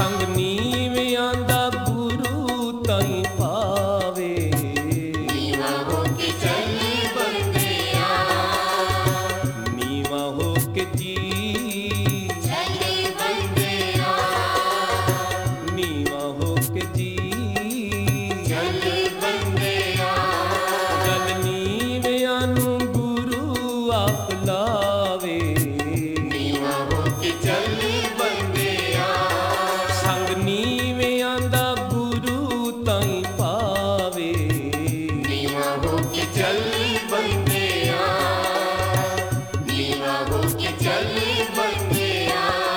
ਸੰਗ ਨੀਵਿਆਂ ਦਾ ਗੁਰੂ ਤਾਈਂ ਪਾਵੇ। ਨੀਵਾਂ ਹੋ ਕੇ ਚੱਲ ਬੰਦਿਆ, ਨੀਵਾਂ ਹੋ ਕੇ ਜੀ ਚੱਲ ਬੰਦਿਆ, ਨੀਵਾਂ ਹੋ ਕੇ ਜੀ ਚੱਲ ਬੰਦਿਆ, ਗਲ ਨੀਵਿਆਂ ਨੂੰ ਗੁਰੂ ਆਪ ਲਾਵੇ। ਨੀਵਾਂ ਹੋ ਕੇ ਚੱਲ ਬੰਦਿਆ, ਸੰਗ ਨੀਵਿਆਂ ਦਾ ਗੁਰੂ ਤਾਈਂ ਪਾਵੇ। ਨੀਵਾਂ ਹੋ ਕੇ ਚੱਲ ਬੰਦਿਆ, ਨੀਵਾਂ ਹੋ ਕੇ ਚੱਲ ਬੰਦਿਆ।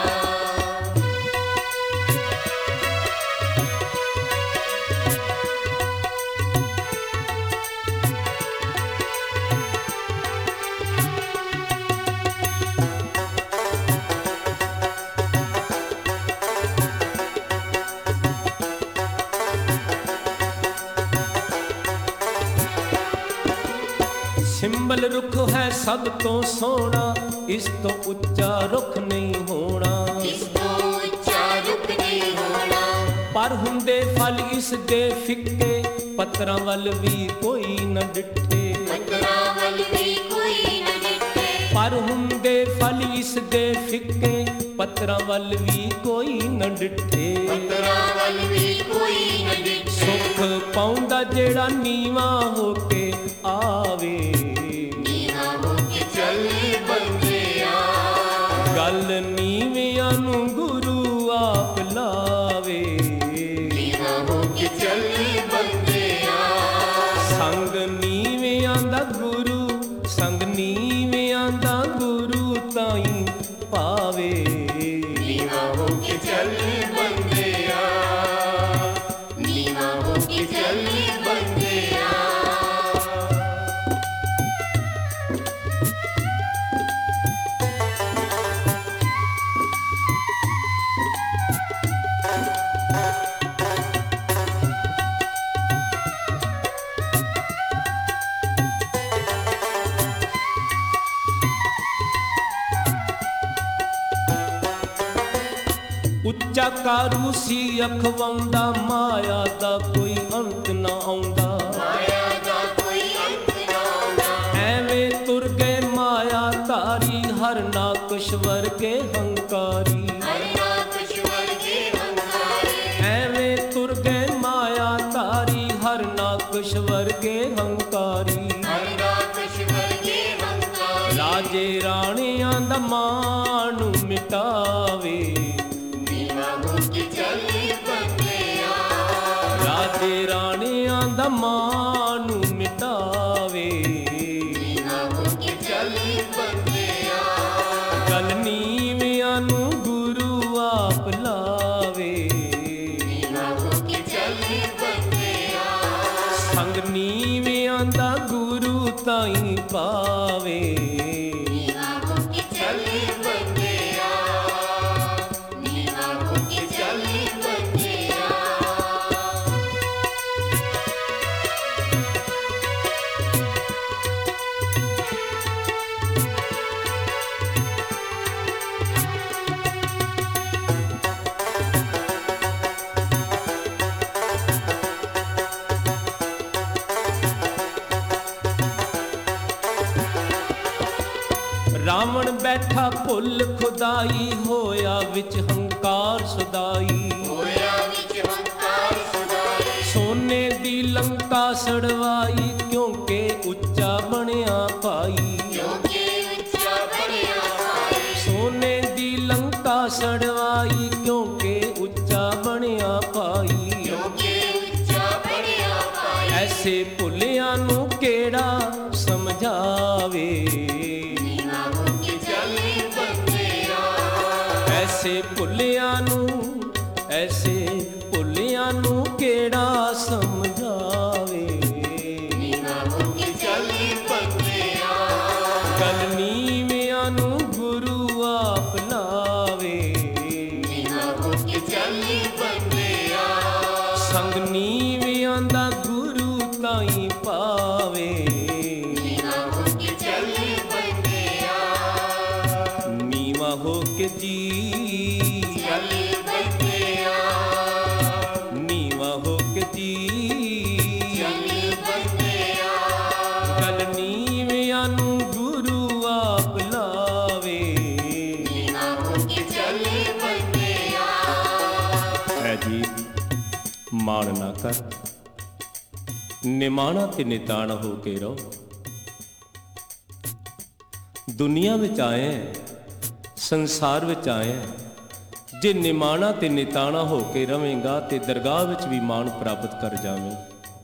ਸਿੰਬਲ ਰੁੱਖ ਹੈ ਸਭ ਤੋਂ ਸੋਹਣਾ, ਇਸ ਤੋਂ ਉੱਚਾ ਰੁੱਖ ਨਹੀਂ ਹੋਣਾ। ਇਸ ਤੋਂ ਉੱਚਾ ਰੁੱਖ ਨਹੀਂ ਹੋਣਾ, ਪਰ ਹੁੰਦੇ ਫਲ ਇਸ ਦੇ ਫਿੱਕੇ, ਪੱਤਰਾਂ ਵੱਲ ਵੀ ਕੋਈ ਨਾ ਡਿੱਠੇ। ਪੱਤਰਾਂ ਵੱਲ ਵੀ ਕੋਈ ਨਾ ਡਿੱਠੇ, ਪਰ ਹੁੰਦੇ ਫਲ ਇਸ ਦੇ ਫਿੱਕੇ, ਪੱਤਰਾਂ ਵੱਲ ਵੀ ਕੋਈ ਨਾ ਡਿੱਠੇ। ਪੱਤਰਾਂ ਵੱਲ ਵੀ ਕੋਈ ਨਾ ਡਿੱਠੇ, ਸੁੱਖ ਪਾਉਂਦਾ ਜਿਹੜਾ ਨੀਵਾਂ ਹੋ ਕੇ ਆਵੇ। ਨੀਵਾਂ ਹੋ ਕੇ ਚੱਲ ਬੰਦਿਆ, ਗੱਲ ਨੀਵਿਆਂ ਨੂੰ ਗੁਰੂ ਆਪ ਲਾਵੇ। ਨੀਵਾਂ ਹੋ ਕੇ ਚੱਲ ਬੰਦਿਆ, ਸੰਗ ਨੀਵਿਆਂ ਦਾ ਗੁਰੂ, ਸੰਗ ਨੀਵਿਆਂ ਦਾ ਗੁਰੂ ਤਾਈਂ ਪਾਵੇ। ਨੀਵਾਂ ਹੋ ਕੇ ਚੱਲ ਬੰਦਿਆ, ਨੀਵਾਂ ਹੋ ਕੇ ਚੱਲ ਬੰਦਿਆ। ਉੱਚਾ ਕਾਰੂ ਸੀ ਅਖਵਾਉਂਦਾ, ਮਾਇਆ ਦਾ ਕੋਈ ਅੰਤ ਨਾ ਆਉਂਦਾ। ਮਾਇਆ ਦਾ ਕੋਈ ਅੰਤ ਨਾ ਆਉਂਦਾ, ਐਵੇਂ ਤੁਰ ਗਏ ਮਾਇਆ ਧਾਰੀ, ਹਰ ਨਾਕਸ਼ ਵਰਗੇ ਹੰਕਾਰੀ। ਹਰ ਨਾਕਸ਼ ਵਰਗੇ ਹੰਕਾਰੀ, ਐਵੇਂ ਤੁਰ ਗਏ ਮਾਇਆ ਧਾਰੀ, ਹਰ ਨਾਕਸ਼ ਵਰਗੇ ਹੰਕਾਰੀ। ਹਰ ਨਾਕਸ਼ ਵਰਗੇ ਹੰਕਾਰੀ। ਰਾਜੇ ਰਾਣਿਆਂ ਦਾ ਮਾਣ ਮਿਟਾਵੇ। ਨੀਵਾਂ ਹੋ ਕੇ ਚੱਲ ਬੰਦਿਆ, ਰਾਜੇ ਰਾਣਿਆਂ ਦਾ ਮਾਣ ਮਿਟਾਵੇ। ਨੀਵਾਂ ਹੋ ਕੇ ਚੱਲ ਬੰਦਿਆ, ਗਲ ਨੀਵਿਆਂ ਨੂੰ ਗੁਰੂ ਆਪ ਲਾਵੇ। ਨੀਵਾਂ ਹੋ ਕੇ ਚੱਲ ਬੰਦਿਆ, ਸੰਗ ਨੀਵਿਆਂ ਦਾ ਗੁਰੂ ਤਾਈਂ ਪਾਵੇ। ਨੀਵਾਂ ਹੋ ਕੇ ਚੱਲ ਬੰਦਿਆ, ਨੀਵਾਂ ਹੋ ਕੇ ਚੱਲ ਬੰਦਿਆ। ਰਾਵਣ ਬੈਠਾ ਭੁੱਲ ਖੁਦਾਈ, ਹੋਇਆ ਵਿੱਚ ਹੰਕਾਰ ਸਦਾਈ। ਹੋਇਆ ਵਿੱਚ ਹੰਕਾਰ ਸਦਾਈ, ਸੋਨੇ ਦੀ ਲੰਕਾ ਸੜਵਾਈ, ਕਿਉਂਕਿ ਉੱਚਾ ਬਣਿਆ ਭਾਈ। ਕਿਉਂਕਿ ਉੱਚਾ ਬਣਿਆ ਭਾਈ। ਸੋਨੇ ਦੀ ਲੰਕਾ ਸੜਵਾਈ, ਕਿਉਂਕਿ ਉੱਚਾ ਬਣਿਆ ਭਾਈ। ਕਿਉਂਕਿ ਉੱਚਾ ਬਣਿਆ ਭਾਈ। ਐਸੇ ਭੁੱਲਿਆਂ ਨੂੰ ਕਿਹੜਾ ਸਮਝਾਵੇ। ਨੀਵਾਂ ਹੋ ਕੇ ਚੱਲ ਬੰਦਿਆ, ਐਸੇ ਭੁੱਲਿਆਂ ਨੂੰ, ਐਸੇ ਭੁੱਲਿਆਂ ਨੂੰ ਕਿਹੜਾ ਸਮਝਾਵੇ। ਨੀਵਾਂ ਹੋ ਕੇ ਚੱਲ ਬੰਦਿਆ, ਗਲ ਨੀਵਿਆਂ ਨੂੰ ਗੁਰੂ ਆਪ ਲਾਵੇ। ਨੀਵਾਂ ਹੋ ਕੇ ਚੱਲ ਬੰਦਿਆ, ਸੰਗ ਨੀਵਿਆਂ ਦਾ ਗੁਰੂ ਤਾਈਂ ਪਾਵੇ। ਨੀਵਾਂ ਹੋ ਕੇ ਚੱਲ ਬੰਦਿਆ, ਨੀਵਾਂ ਹੋ ਕੇ ਜੀ ਚੱਲ ਬੰਦਿਆ। ਹੈ ਜੀ ਮਾਣ ਨਾ ਕਰ, ਨਿਮਾਣਾ ਤੇ ਨਿਤਾਣ ਹੋ ਕੇ ਰਹੋ। ਦੁਨੀਆ ਵਿੱਚ ਆਏ ਸੰਸਾਰ ਵਿੱਚ ਆਏ, ਜੇ ਨਿਮਾਣਾ ਤੇ ਨਿਤਾਣਾ ਹੋ ਕੇ ਰਵੇਂਗਾ ਤੇ ਦਰਗਾਹ ਵਿੱਚ ਵੀ ਮਾਣ ਪ੍ਰਾਪਤ ਕਰ ਜਾਵੇਂ।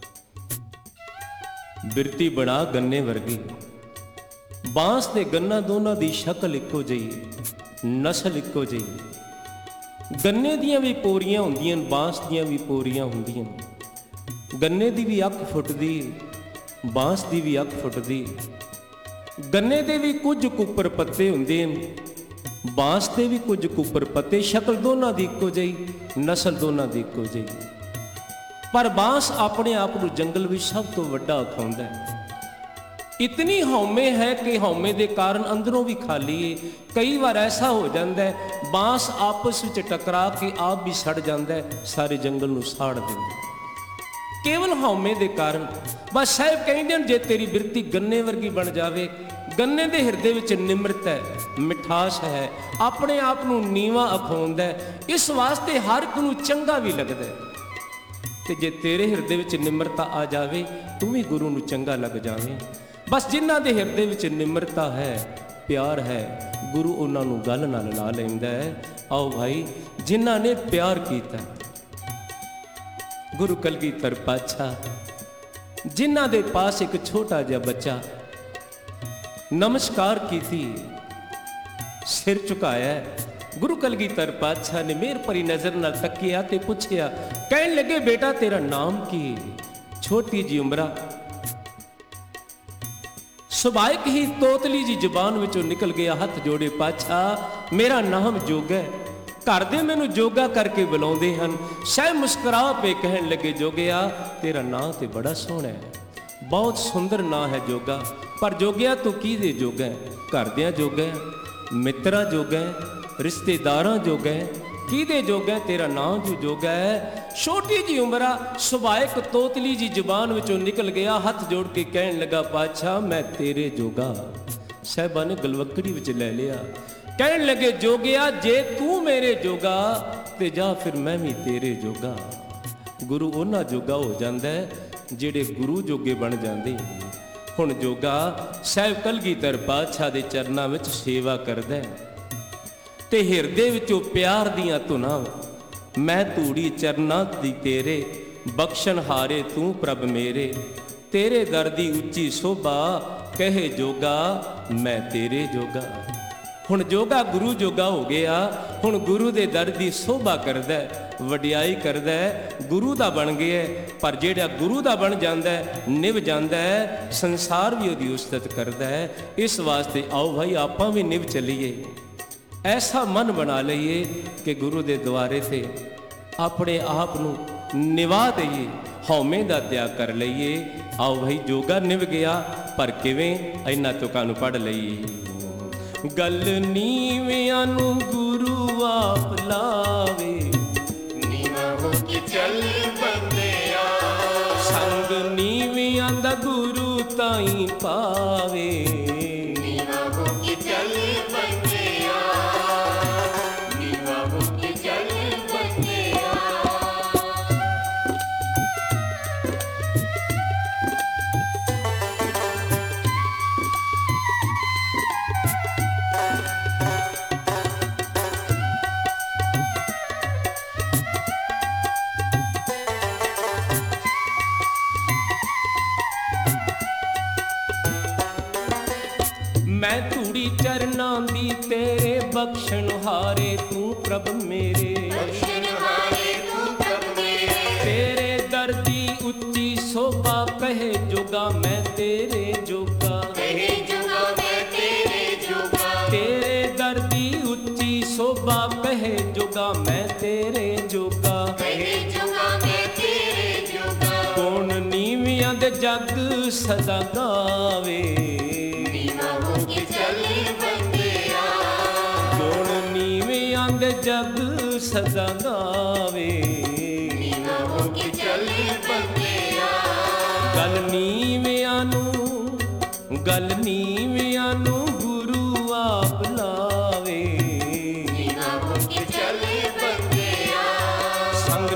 ਬਿਰਤੀ ਬਣਾ ਗੰਨੇ ਵਰਗੀ, ਬਾਂਸ ਤੇ ਗੰਨਾ ਦੋਨਾਂ ਦੀ ਸ਼ਕਲ ਇੱਕੋ ਜਿਹੀ, ਨਸਲ ਇੱਕੋ ਜਿਹੀ। ਗੰਨੇ ਦੀਆਂ ਵੀ ਪੋਰੀਆਂ ਹੁੰਦੀਆਂ, ਬਾਂਸ ਦੀਆਂ ਵੀ ਪੋਰੀਆਂ ਹੁੰਦੀਆਂ। ਗੰਨੇ ਦੀ ਵੀ ਅੱਖ ਫੁੱਟਦੀ, ਬਾਂਸ ਦੀ ਵੀ ਅੱਖ ਫੁੱਟਦੀ। ਗੰਨੇ ਦੇ ਵੀ ਕੁਝ ਕੁੱਪਰ ਪੱਤੇ ਹੁੰਦੇ ਨੇ, ਬਾਂਸ ਦੇ ਵੀ ਕੁਝ ਕੁੱਪਰ ਪੱਤੇ। ਸ਼ਕਲ ਦੋਨਾਂ ਦੀ ਇੱਕੋ ਜਿਹੀ, ਨਸਲ ਦੋਨਾਂ ਦੀ ਇੱਕੋ ਜਿਹੀ। ਪਰ ਬਾਂਸ ਆਪਣੇ ਆਪ ਨੂੰ ਜੰਗਲ ਵਿੱਚ ਸਭ ਤੋਂ ਵੱਡਾ ਅਖਾਉਂਦਾ ਹੈ। ਇਤਨੀ ਹਉਮੈ ਹੈ ਕਿ ਹਉਮੈ ਦੇ ਕਾਰਨ ਅੰਦਰੋਂ ਵੀ ਖਾਲੀ ਹੈ। ਕਈ ਵਾਰ ਐਸਾ ਹੋ ਜਾਂਦਾ ਹੈ ਬਾਂਸ ਆਪਸ ਵਿੱਚ ਟਕਰਾ ਕੇ ਆਪ ਵੀ ਸੜ ਜਾਂਦਾ ਹੈ, ਸਾਰੇ ਜੰਗਲ ਨੂੰ ਸਾੜ ਦਿੰਦਾ ਕੇਵਲ ਹਉਮੈ ਦੇ ਕਾਰਨ। ਬਸ ਸਾਹਿਬ ਕਹਿੰਦੇ ਨੇ ਜੇ ਤੇਰੀ ਬਿਰਤੀ ਗੰਨੇ ਵਰਗੀ ਬਣ ਜਾਵੇ, ਗੰਨੇ ਦੇ ਹਿਰਦੇ ਵਿੱਚ ਨਿਮਰਤ ਹੈ, ਮਿਠਾਸ ਹੈ, ਆਪਣੇ ਆਪ ਨੂੰ ਨੀਵਾਂ ਅਖਾਉਂਦਾ ਹੈ, ਇਸ ਵਾਸਤੇ ਹਰ ਇੱਕ ਨੂੰ ਚੰਗਾ ਵੀ ਲੱਗਦਾ ਹੈ। ਤੇ ਜੇ ਤੇਰੇ ਹਿਰਦੇ ਵਿੱਚ ਨਿਮਰਤਾ ਆ ਜਾਵੇ, ਤੂੰ ਵੀ ਗੁਰੂ ਨੂੰ ਚੰਗਾ ਲੱਗ ਜਾਵੇਂ। ਬਸ ਜਿਨ੍ਹਾਂ ਦੇ ਹਿਰਦੇ ਵਿੱਚ ਨਿਮਰਤਾ ਹੈ, ਪਿਆਰ ਹੈ, ਗੁਰੂ ਉਹਨਾਂ ਨੂੰ ਗੱਲ ਨਾਲ ਲਾ ਲੈਂਦਾ ਹੈ। ਆਓ ਭਾਈ, ਜਿਨ੍ਹਾਂ ਨੇ ਪਿਆਰ ਕੀਤਾ, ਗੁਰੂ ਕਲਗੀਧਰ ਪਾਤਸ਼ਾਹ ਜਿਨ੍ਹਾਂ ਦੇ ਪਾਸ ਇੱਕ ਛੋਟਾ ਜਿਹਾ ਬੱਚਾ ਨਮਸਕਾਰ ਕੀਤੀ, ਸਿਰ ਝੁਕਾਇਆ, ਗੁਰੂ ਕਲਗੀਧਰ ਪਾਤਸ਼ਾਹ ਨੇ ਮਿਹਰ ਭਰੀ ਨਜ਼ਰ ਨਾਲ ਤੱਕਿਆ ਤੇ ਪੁੱਛਿਆ। ਕਹਿਣ ਲੱਗੇ ਬੇਟਾ ਤੇਰਾ ਨਾਮ ਕੀ? ਛੋਟੀ ਜੀ ਉਮਰਾ, ਸੁਭਾਇਕ ਹੀ ਤੋਤਲੀ ਜੀ ਜ਼ੁਬਾਨ ਵਿੱਚੋਂ ਨਿਕਲ ਗਿਆ, ਹੱਥ ਜੋੜੇ, ਪਾਤਸ਼ਾਹ ਮੇਰਾ ਨਾਮ ਜੋਗਾ ਹੈ। ਘਰ ਦੇ ਮੈਨੂੰ ਜੋਗਾ ਕਰਕੇ ਬੁਲਾਉਂਦੇ ਹਨ। ਸ਼ਾਇਦ ਮੁਸਕਰਾ ਪੇ ਕਹਿਣ ਲੱਗੇ ਜੋਗਿਆ ਤੇਰਾ ਨਾਂ ਤੇ ਬੜਾ ਸੋਹਣਾ ਹੈ, ਬਹੁਤ ਸੁੰਦਰ ਨਾਂ ਹੈ ਜੋਗਾ, ਪਰ ਜੋਗਿਆ ਤੂੰ ਕਿਹਦੇ ਜੋਗਾ ਹੈ? ਘਰਦਿਆਂ ਜੋਗਾ ਹੈ, ਮਿੱਤਰਾਂ ਜੋਗਾ ਹੈ, ਰਿਸ਼ਤੇਦਾਰਾਂ ਜੋਗਾ ਹੈ, ਕਿਹਦੇ ਜੋਗਾ? ਤੇਰਾ ਨਾਂ ਜੋ ਜੋਗਾ ਹੈ। ਛੋਟੀ ਜੀ ਉਮਰਾ, ਸੁਭਾਇਕ ਤੋਤਲੀ ਜੀ ਜ਼ੁਬਾਨ ਵਿੱਚੋਂ ਨਿਕਲ ਗਿਆ, ਹੱਥ ਜੋੜ ਕੇ ਕਹਿਣ ਲੱਗਾ ਪਾਤਸ਼ਾਹ ਮੈਂ ਤੇਰੇ ਜੋਗਾ। ਸਾਹਿਬਾਂ ਨੇ ਗਲਵੱਕੜੀ ਵਿੱਚ ਲੈ ਲਿਆ, ਕਹਿਣ ਲੱਗੇ ਜੋਗਿਆ ਜੇ ਤੂੰ ਮੇਰੇ ਜੋਗਾ ਤੇ ਜਾ ਫਿਰ ਮੈਂ ਵੀ ਤੇਰੇ ਜੋਗਾ। ਗੁਰੂ ਉਹਨਾਂ ਜੋਗਾ ਹੋ ਜਾਂਦਾ ਹੈ ਜਿਹੜੇ ਗੁਰੂ ਜੋਗੇ ਬਣ ਜਾਂਦੇ। ਹੁਣ ਜੋਗਾ ਸਾਹਿਬ ਕਲਗੀਧਰ ਪਾਤਸ਼ਾਹ ਦੇ ਚਰਨਾਂ ਵਿੱਚ ਸੇਵਾ ਕਰਦਾ ਤੇ ਹਿਰਦੇ ਵਿੱਚੋਂ ਪਿਆਰ ਦੀਆਂ ਧੁਨਾਂ, ਮੈਂ ਧੂੜੀ ਚਰਨਾਂ ਦੀ ਤੇਰੇ, ਬਖਸ਼ਣ ਹਾਰੇ ਤੂੰ ਪ੍ਰਭ ਮੇਰੇ, ਤੇਰੇ ਦਰ ਦੀ ਉੱਚੀ ਸੋਭਾ, ਕਹੇ ਜੋਗਾ ਮੈਂ ਤੇਰੇ ਜੋਗਾ। ਹੁਣ ਜੋਗਾ ਗੁਰੂ ਜੋਗਾ ਹੋ ਗਿਆ। ਹੁਣ ਗੁਰੂ ਦੇ ਦਰ ਦੀ ਸੋਭਾ ਕਰਦਾ, ਵਡਿਆਈ ਕਰਦਾ, ਗੁਰੂ ਦਾ ਬਣ ਗਿਆ। ਪਰ ਜਿਹੜਾ ਗੁਰੂ ਦਾ ਬਣ ਜਾਂਦਾ, ਨਿਭ ਜਾਂਦਾ, ਸੰਸਾਰ ਵੀ ਉਹਦੀ ਉਸਤਤ ਕਰਦਾ ਹੈ। ਇਸ ਵਾਸਤੇ ਆਓ ਭਾਈ ਆਪਾਂ ਵੀ ਨਿਭ ਚੱਲੀਏ, ਐਸਾ ਮਨ ਬਣਾ ਲਈਏ ਕਿ ਗੁਰੂ ਦੇ ਦੁਆਰੇ ਤੇ ਆਪਣੇ ਆਪ ਨੂੰ ਨਿਵਾ ਦਈਏ, ਹਉਮੈ ਦਾ ਤਿਆਗ ਕਰ ਲਈਏ। ਆਓ ਭਾਈ ਜੋਗਾ ਨਿਭ ਗਿਆ, ਪਰ ਕਿਵੇਂ? ਇਹਨਾਂ ਤੁਕਾਂ ਨੂੰ ਪੜ੍ਹ ਲਈਏ। ਗੱਲ ਨੀਵਿਆਂ ਨੂੰ ਗੁਰੂ ਆਪ ਲਾਵੇ, ਨੀਵਾਂ ਹੋ ਕੇ ਚੱਲ ਬੰਦਿਆ, ਸੰਗ ਨੀਵਿਆਂ ਦਾ ਗੁਰੂ ਤਾਈਂ ਪਾਵੇ, ਨੀਵਾਂ ਹੋ ਕੇ ਚੱਲ ਬੰਦਿਆ, ਨੀਵਾਂ ਹੋ ਕੇ ਚੱਲ ਬੰਦਿਆ। ਮੈਂ ਧੂੜੀ ਚਰਨਾਂ ਦੀ ਤੇਰੇ, ਬਖਸ਼ਣ ਹਾਰੇ ਤੂੰ ਪ੍ਰਭ ਮੇਰੇ, ਬਖਸ਼ਣ ਹਾਰੇ ਤੂੰ ਪ੍ਰਭ ਮੇਰੇ, ਤੇਰੇ ਦਰ ਦੀ ਉੱਚੀ ਸੋਭਾ, ਕਹੇ ਜੋਗਾ ਮੈਂ ਤੇਰੇ ਜੋਗਾ, ਕਹੇ ਜੋਗਾ ਮੈਂ ਤੇਰੇ ਜੋਗਾ, ਤੇਰੇ ਦਰ ਦੀ ਉੱਚੀ ਸੋਭਾ, ਕਹੇ ਜੋਗਾ ਮੈਂ ਤੇਰੇ ਜੋਗਾ, ਕਹੇ ਜੋਗਾ ਮੈਂ ਤੇਰੇ ਜੋਗਾ। ਕੌਣ ਨੀਵਿਆਂ ਦੇ ਜਗ ਸਦਾ ਗਾਵੇ, ਨੀਵਾਂ ਹੋ ਕੇ ਚੱਲ ਬੰਦਿਆ, ਕੌਣ ਨੀਵਿਆਂ ਦੇ ਜਗ ਸਦਾ ਗਾਵੇ, ਨੀਵਾਂ ਹੋ ਕੇ ਚੱਲ ਬੰਦਿਆ। ਗੱਲ ਨੀਵਿਆਂ ਨੂੰ, ਗੱਲ ਨੀਵਿਆਂ ਨੂੰ ਗੁਰੂ ਆਪ ਲਾਵੇ, ਨੀਵਾਂ ਹੋ ਕੇ ਚੱਲ ਬੰਦਿਆ, ਸੰਗ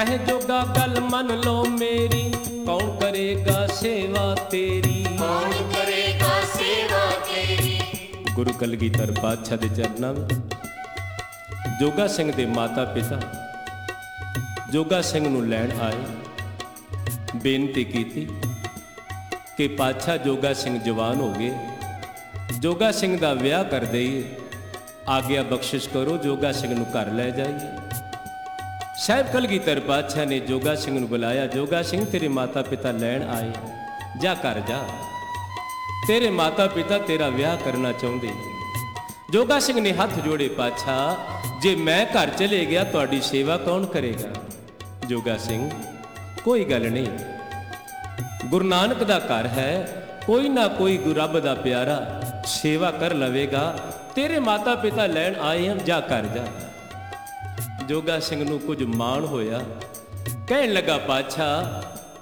ਕਹੇ ਜੋਗਾ ਗੱਲ ਮੰਨ ਲੋ ਮੇਰੀ, ਕੌਣ ਕਰੇਗਾ ਸੇਵਾ ਤੇਰੀ। ਕੌਣ ਕਰੇਗਾ ਸੇਵਾ ਤੇਰੀ। ਗੁਰੂ ਕਲਗੀਧਰ ਪਾਤਸ਼ਾਹ ਦੇ ਚਰਨਾਂ ਵਿੱਚ ਜੋਗਾ ਸਿੰਘ ਦੇ ਮਾਤਾ ਪਿਤਾ ਜੋਗਾ ਸਿੰਘ ਨੂੰ ਲੈਣ ਆਏ, ਬੇਨਤੀ ਕੀਤੀ ਕਿ ਪਾਤਸ਼ਾਹ ਜੋਗਾ ਸਿੰਘ ਜਵਾਨ ਹੋ ਗਏ, ਜੋਗਾ ਸਿੰਘ ਦਾ ਵਿਆਹ ਕਰ ਦਈਏ, ਆਗਿਆ ਬਖਸ਼ਿਸ਼ ਕਰੋ, ਜੋਗਾ ਸਿੰਘ ਨੂੰ ਘਰ ਲੈ ਜਾਈਏ। ਸਾਹਿਬ ਕਲਗੀਧਰ ਪਾਤਸ਼ਾਹ ਨੇ ਜੋਗਾ ਸਿੰਘ ਨੂੰ ਬੁਲਾਇਆ, ਜੋਗਾ ਸਿੰਘ ਤੇਰੇ ਮਾਤਾ ਪਿਤਾ ਲੈਣ ਆਏ, ਜਾ ਘਰ ਜਾ, ਤੇਰੇ ਮਾਤਾ ਪਿਤਾ ਤੇਰਾ ਵਿਆਹ ਕਰਨਾ ਚਾਹੁੰਦੇ। ਜੋਗਾ ਸਿੰਘ ਨੇ ਹੱਥ ਜੋੜੇ, ਪਾਤਸ਼ਾਹ ਜੇ ਮੈਂ ਘਰ ਚਲੇ ਗਿਆ ਤੁਹਾਡੀ ਸੇਵਾ ਕੌਣ ਕਰੇਗਾ। ਜੋਗਾ ਸਿੰਘ ਕੋਈ ਗੱਲ ਨਹੀਂ, ਗੁਰੂ ਨਾਨਕ ਦਾ ਘਰ ਹੈ, ਕੋਈ ਨਾ ਕੋਈ ਗੁਰੂ ਰੱਬ ਦਾ ਪਿਆਰਾ ਸੇਵਾ ਕਰ ਲਵੇਗਾ, ਤੇਰੇ ਮਾਤਾ ਪਿਤਾ ਲੈਣ ਆਏ ਹਨ, ਜਾ ਕਰ ਜਾ। ਜੋਗਾ ਸਿੰਘ ਨੂੰ ਕੁਝ ਮਾਣ ਹੋਇਆ, ਕਹਿਣ ਲੱਗਾ ਪਾਤਸ਼ਾਹ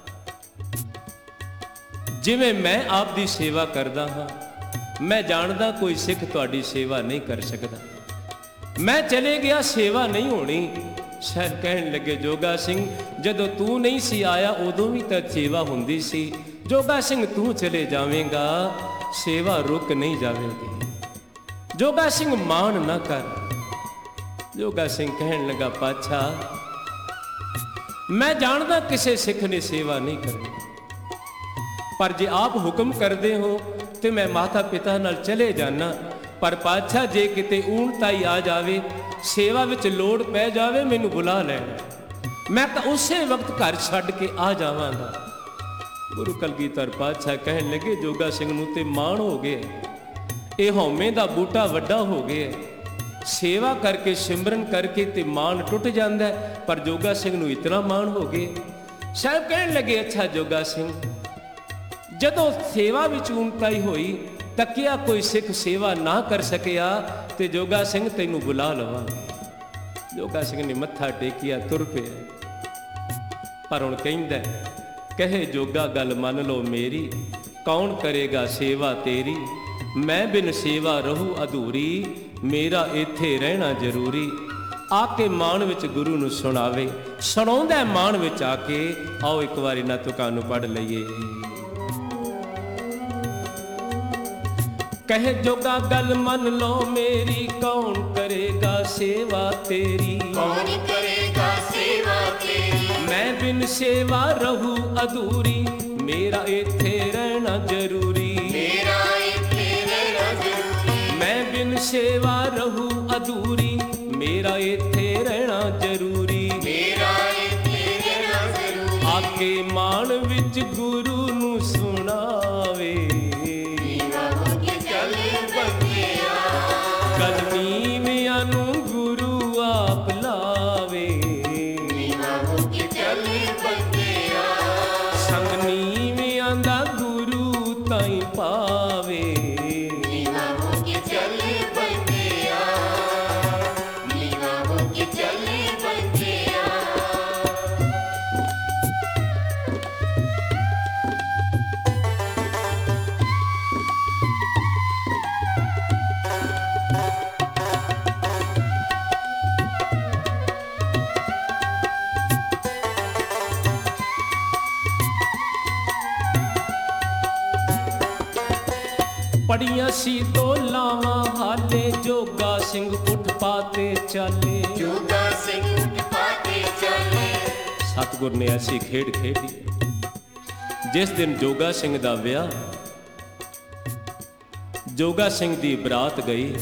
ਜਿਵੇਂ ਮੈਂ ਆਪ ਦੀ ਸੇਵਾ ਕਰਦਾ ਹਾਂ, ਮੈਂ ਜਾਣਦਾ ਕੋਈ ਸਿੱਖ ਤੁਹਾਡੀ ਸੇਵਾ ਨਹੀਂ ਕਰ ਸਕਦਾ, ਮੈਂ ਚਲੇ ਗਿਆ ਸੇਵਾ ਨਹੀਂ ਹੋਣੀ। ਸ਼ਾਇਦ ਕਹਿਣ ਲੱਗੇ ਜੋਗਾ ਸਿੰਘ ਜਦੋਂ ਤੂੰ ਨਹੀਂ ਸੀ ਆਇਆ ਉਦੋਂ ਵੀ ਤਾਂ ਸੇਵਾ ਹੁੰਦੀ ਸੀ, ਜੋਗਾ ਸਿੰਘ ਤੂੰ ਚਲੇ ਜਾਵੇਂਗਾ ਸੇਵਾ ਰੁਕ ਨਹੀਂ ਜਾਵੇਗੀ। ਜੋਗਾ ਸਿੰਘ ਮਾਣ ਨਾ ਕਰ। ਜੋਗਾ ਸਿੰਘ ਕਹਿਣ ਲੱਗਾ ਪਾਤਸ਼ਾਹ ਮੈਂ ਜਾਣਦਾ ਕਿਸੇ ਸਿੱਖ ਨੇ ਸੇਵਾ ਨਹੀਂ ਕਰਨੀ, ਪਰ ਜੇ ਆਪ ਹੁਕਮ ਕਰਦੇ ਹੋ ਤੇ ਮੈਂ ਮਾਤਾ ਪਿਤਾ ਨਾਲ ਚਲੇ ਜਾਣਾ, ਪਰ ਪਾਤਸ਼ਾਹ ਜੇ ਕਿਤੇ ਊਣਤਾਈ ਆ ਜਾਵੇ, ਸੇਵਾ ਵਿੱਚ ਲੋੜ ਪੈ ਜਾਵੇ, ਮੈਨੂੰ ਬੁਲਾ ਲੈਣਾ, ਮੈਂ ਤਾਂ ਉਸੇ ਵਕਤ ਘਰ ਛੱਡ ਕੇ ਆ ਜਾਵਾਂਗਾ। ਗੁਰੂ ਕਲਗੀਧਰ ਪਾਤਸ਼ਾਹ ਕਹਿਣ ਲੱਗੇ ਜੋਗਾ ਸਿੰਘ ਨੂੰ ਤੇ ਮਾਣ ਹੋ ਗਿਆ, ਇਹ ਹਉਮੈ ਦਾ ਬੂਟਾ ਵੱਡਾ ਹੋ ਗਿਆ, ਸੇਵਾ ਕਰਕੇ ਸਿਮਰਨ ਕਰਕੇ ਤੇ ਮਾਣ ਟੁੱਟ ਜਾਂਦਾ, ਪਰ ਜੋਗਾ ਸਿੰਘ ਨੂੰ ਇਤਨਾ ਮਾਣ ਹੋ ਗਿਆ। ਸਾਹਿਬ ਕਹਿਣ ਲੱਗੇ ਅੱਛਾ ਜੋਗਾ ਸਿੰਘ ਜਦੋਂ ਸੇਵਾ ਵਿੱਚ ਊਣਤਾਈ ਹੋਈ, ਤੱਕਿਆ ਕੋਈ ਸਿੱਖ ਸੇਵਾ ਨਾ ਕਰ ਸਕਿਆ ਤੇ ਜੋਗਾ ਸਿੰਘ ਤੈਨੂੰ ਬੁਲਾ ਲਵਾਂਗੇ। ਜੋਗਾ ਸਿੰਘ ਨੇ ਮੱਥਾ ਟੇਕਿਆ, ਤੁਰ ਪਿਆ। ਪਰ ਹੁਣ ਕਹਿੰਦਾ ਕਹੇ ਜੋਗਾ ਗੱਲ ਮੰਨ ਲਓ ਮੇਰੀ, ਕੌਣ ਕਰੇਗਾ ਸੇਵਾ ਤੇਰੀ। ਮੈਂ ਬਿਨ ਸੇਵਾ ਰਹੂ ਅਧੂਰੀ, ਮੇਰਾ ਇੱਥੇ ਰਹਿਣਾ ਜ਼ਰੂਰੀ। ਆ ਕੇ ਮਾਣ ਵਿੱਚ ਗੁਰੂ ਨੂੰ ਸੁਣਾਵੇ, ਸੁਣਾਉਂਦਾ ਮਾਣ ਵਿੱਚ ਆ ਕੇ। ਆਓ ਇੱਕ ਵਾਰੀ ਨਾ ਤੁਕਾਂ ਨੂੰ ਪੜ੍ਹ ਲਈਏ। ਕਹੇ ਜੋਗਾ ਗੱਲ ਮੰਨ ਲਓ ਮੇਰੀ, ਕੌਣ ਕਰੇਗਾ ਸੇਵਾ ਤੇਰੀ। ਕੌਣ ਕਰੇਗਾ ਸੇਵਾ ਤੇਰੀ। ਮੈਂ ਬਿਨ ਸੇਵਾ ਰਹੂ ਅਧੂਰੀ, ਮੇਰਾ ਇੱਥੇ ਰਹਿਣਾ ਜ਼ਰੂਰੀ। ਮੇਰਾ ਇੱਥੇ ਰਹਿਣਾ ਜ਼ਰੂਰੀ। ਮੈਂ ਬਿਨ ਸੇਵਾ ਰਹੂ ਅਧੂਰੀ, ਮੇਰਾ ਇੱਥੇ ਰਹਿਣਾ ਜ਼ਰੂਰੀ। ਮੇਰਾ ਇੱਥੇ ਰਹਿਣਾ ਜ਼ਰੂਰੀ। ਆਕੇ ਮਾਣ ਵਿੱਚ ਗੁਰੂ ਨੂੰ ਸੁਣਾਵੇ, ਨੀਵਿਆਂ ਨੂੰ ਗੁਰੂ ਆਪ ਲਾਵੇ। ਨੀਵਾਂ ਹੋ ਕੇ ਚੱਲ ਬੰਦਿਆ, ਸੰਗ ਨੀਵਿਆਂ ਦਾ ਗੁਰੂ ਤਾਈਂ ਪਾਵੇ। ਨੀਵਾਂ ਹੋ ਕੇ ਚੱਲ ਬੰਦਿਆ, ਨੀਵਾਂ ਹੋ ਕੇ ਚੱਲ ਬੰਦਿਆ। ਪੜੀਆਂ ਸੀ ਦੋ ਲਾਵਾਂ ਹਾਲੇ, ਜੋਗਾ ਸਿੰਘ ਉੱਠ ਪਾਤੇ ਚਾਲੇ। ਜੋਗਾ ਸਿੰਘ ਉੱਠ ਪਾਤੇ ਚਾਲੇ। ਸਤਿਗੁਰ ਨੇ ਐਸੀ ਖੇਡ ਖੇਡੀ, ਜਿਸ ਦਿਨ ਜੋਗਾ ਸਿੰਘ ਦਾ ਵਿਆਹ, ਜੋਗਾ ਸਿੰਘ ਦੀ ਬਰਾਤ ਗਈ,